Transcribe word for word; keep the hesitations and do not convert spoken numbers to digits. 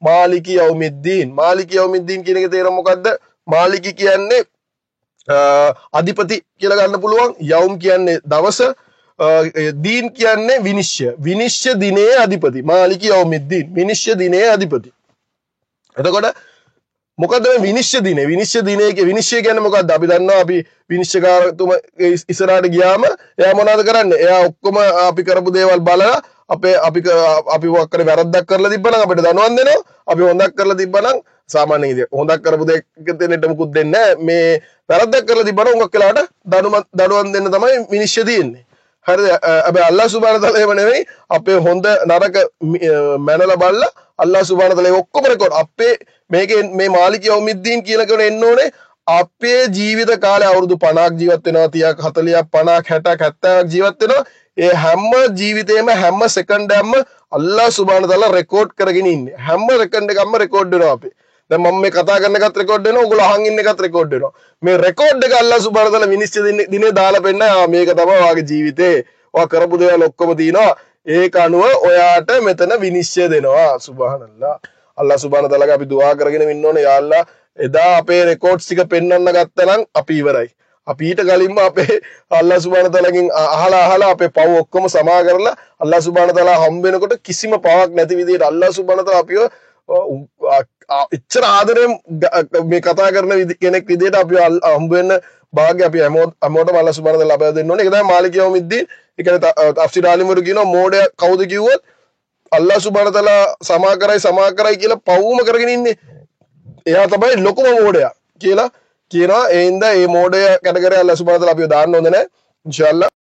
මාලිකි යෞමිද්දීන්. මාලිකි යෞමිද්දීන් කියන එකේ තේරුම මොකද්ද? මාලිකි කියන්නේ අධිපති කියලා ගන්න පුළුවන්. යෞම් කියන්නේ දවස, දීන් කියන්නේ විනිශ්චය. විනිශ්චය දිනයේ අධිපති. මාලිකි යෞමිද්දීන්. විනිශ්චය දිනයේ අධිපති. එතකොට මොකද්ද මේ විනිශ්චය දිනේ? විනිශ්චය දිනේ විනිශ්චය කියන්නේ මොකද්ද? අපි දන්නවා අපි විනිශ්චයකාරතුමා ඉස්සරහට ගියාම එයා මොනවද කරන්නේ? එයා ඔක්කොම අපි කරපු දේවල් බලලා අපේ අපි අපි වක්කර වැරද්දක් කරලා තිබ්බනම් අපිට දනුවන් දෙනවා. අපි හොඳක් කරලා තිබ්බනම් සාමාන්‍ය විදියට හොඳක් කරපු දෙයක් දෙන්නට මුකුත් දෙන්නේ නැහැ. මේ වැරද්දක් කරලා තිබ්බනම් උඟක් වෙලාවට දනුවන් දනුවන් දෙන්න තමයි විනිශ්චය තියෙන්නේ. හරිද? හැබැයි අල්ලාහ් සුබ්හානහු තාලා එහෙම නෙවෙයි. අපේ හොඳ නරක මැනලා බලලා අල්ලාහ් සුබ්හානහු තාලා ඔක්කොම රෙකෝඩ් අපේ මේකේ මේ මාලික යෞමිද්දීන් කියලා කෙනෙක් එන්න ඕනේ. අපේ ජීවිත කාලේ අවුරුදු පනහක් ජීවත් වෙනවා, තිහක් හතලිහක් පනහක් හැටක් හැත්තෑවක් ජීවත් වෙනවා. ඒ හැම ජීවිතේම හැම සෙකන්ඩ් එකක්ම අල්ලාහ් සුබ්හානහු තාලා රෙකෝඩ් කරගෙන ඉන්නේ. හැම සෙකන්ඩ් එකක්ම රෙකෝඩ් වෙනවා අපේ. දැන් මම මේ කතා කරන එකත් රෙකෝඩ් වෙනවා, ඔයගොල්ලෝ අහන් ඉන්න එකත් රෙකෝඩ් වෙනවා. මේ රෙකෝඩ් එක අල්ලාහ් සුබ්හානහු තාලා විනිශ්චය දිනේ දාලා පෙන්නයි ආ මේක තමයි ඔයාගේ ජීවිතේ. ඔයා කරපු දේවල් ඔක්කොම තියෙනවා. ඒක අනුව ඔයාට මෙතන විනිශ්චය දෙනවා. සුබ්හානල්ලාහ්. අල්ලාහ් සුබ්හානහු තාලාගේ අපි දුආ කරගෙන ඉන්න ඕනේ. යා අල්ලාහ් එදා අපේ රෙකෝඩ්ස් ටික පෙන්වන්න ගත්තනම් අපි ඉවරයි. අපි ඊට කලින්ම අපේ අල්ලාහ් සුබ්හානහු තාලාගෙන් අහලා අහලා අපේ පව් ඔක්කොම සමා කරලා අල්ලාහ් සුබ්හානහු තාලා හම්බ වෙනකොට කිසිම පවක් නැති විදිහට අල්ලාහ් සුබ්හානහු තාලා අපිව ඉච්චර ආදරෙන් මේ කතා කරන කෙනෙක් විදිහට අපි හම්බ වෙන්න භාග්‍ය අපි හැමෝටම අල්ලාහ් සුබ්හානහු තාලා ලබා දෙන්න ඕනේ. ඒක තමයි මාලික යෞමිද්දීන්. ඒ කියන්නේ තෆ්සීර් ආලිමුරු කියනවා මෝඩය කවුද කිව්වොත් අල්ලාහ් සුබ්හානහු තාලා සමා කරයි සමා කරයි කියලා පවුම කරගෙන ඉන්නේ. එයා තමයි ලොකුම මෝඩයා කියලා කියනවා. ඒ හින්දා මේ මෝඩය කැටගරිය අල්ලාහ් සුබ්හානහු තාලා අපිව දාන්න හොඳ නැහැ. ඉන්ෂාඅල්ලාහ්